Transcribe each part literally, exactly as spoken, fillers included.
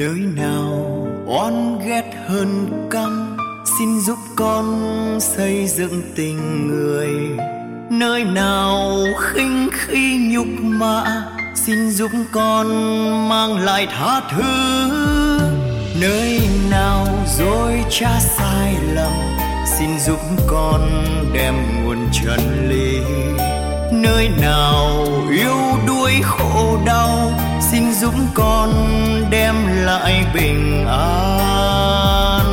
Nơi nào oan ghét hơn căm, xin giúp con xây dựng tình người. Nơi nào khinh khi nhục mạ, xin giúp con mang lại tha thứ. Nơi nào dối trá sai lầm, xin giúp con đem nguồn chân lý. Nơi nào yếu đuối khổ đau, xin giúp con đem lại bình an.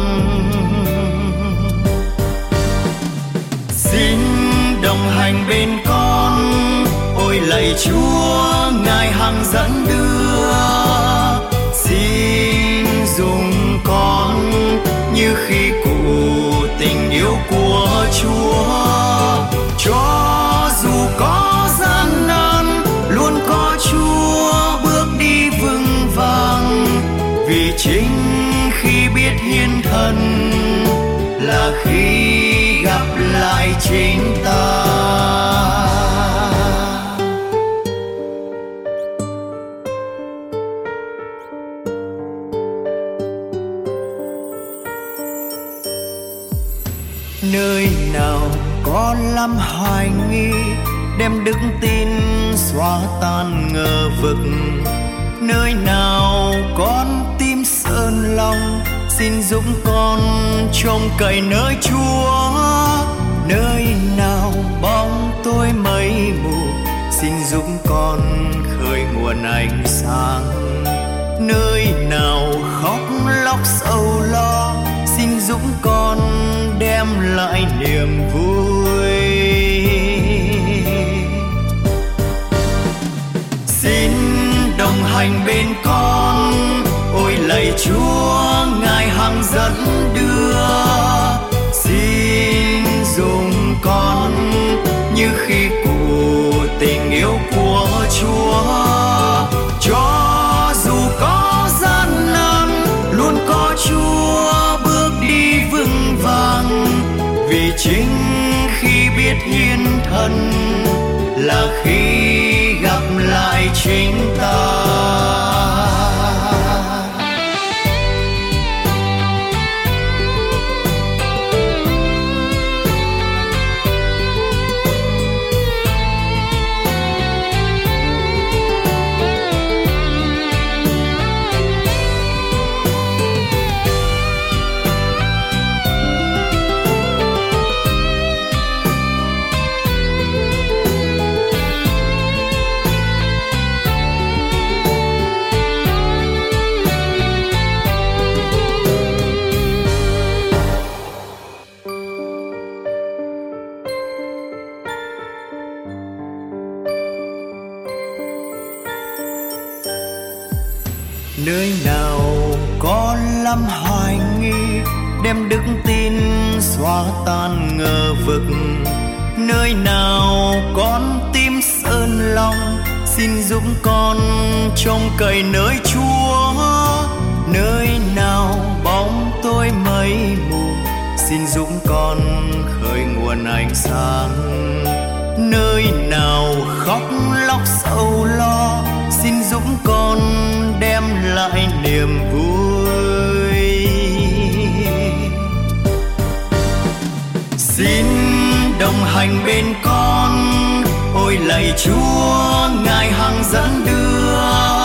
Xin đồng hành bên con, ôi lạy Chúa Ngài hằng dẫn đưa. Xin dùng con như khi cụ tình yêu của Chúa, cho dù có gian nan luôn có Chúa bước đi vững vàng. Vì chính khi biết hiến thân là khi gặp lại chính ta. Nơi nào có lắm hoài nghi, đem đức tin xóa tan ngờ vực. Nơi nào con tim sơn lòng, xin giúp con trông cậy nơi Chúa. Nơi nào bóng tối mây mù, xin giúp con khơi nguồn ánh sáng. Nơi nào khóc lóc sầu lo, xin giúp con đem lại niềm vui. Xin đồng hành bên con, ôi lạy Chúa Ngài hằng dẫn đưa. Xin dùng con như khi cụ tình yêu của Chúa, cho dù có gian nan luôn có Chúa bước đi vững vàng. Vì chính khi biết hiến thân là khi gặp lại chính ta. Nơi nào có lắm hoài nghi, đem đức tin xóa tan ngờ vực. Nơi nào con tim sơn lòng, xin giúp con trông cậy nơi Chúa. Nơi nào bóng tối mây mù, xin giúp con khơi nguồn ánh sáng. Nơi nào khóc lóc sầu lo, xin giúp con đem lại niềm vui. Xin đồng hành bên con, ôi lạy Chúa Ngài hằng dẫn đưa.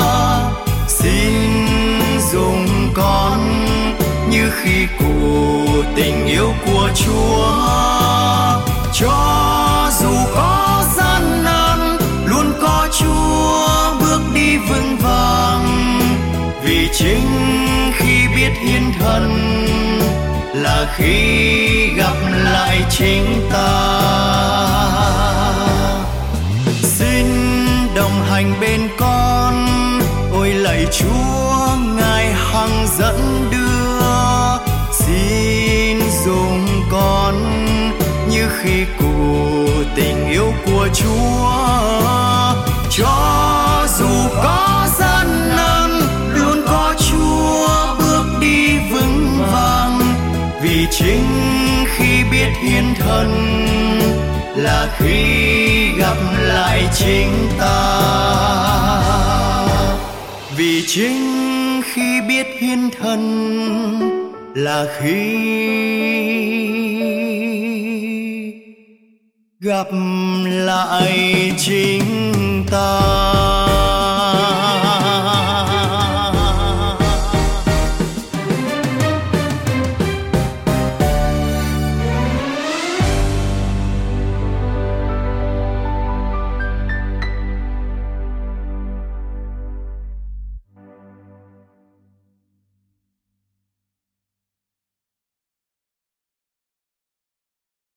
Xin dùng con như khi cụ tình yêu của Chúa, cho dù có gian nan luôn có Chúa bước đi vững vàng. Vì chính khi biết hiến thân là khi gặp lại chính ta. Xin đồng hành bên con, ôi lạy Chúa Ngài hằng dẫn đưa. Xin dùng con như khi cụ tình yêu của Chúa, cho dù có gian nan luôn có Chúa bước đi vững vàng. Vì chính khi biết hiến thân là khi gặp lại chính ta. Vì chính khi biết biết hiến thân là khi gặp lại chính ta.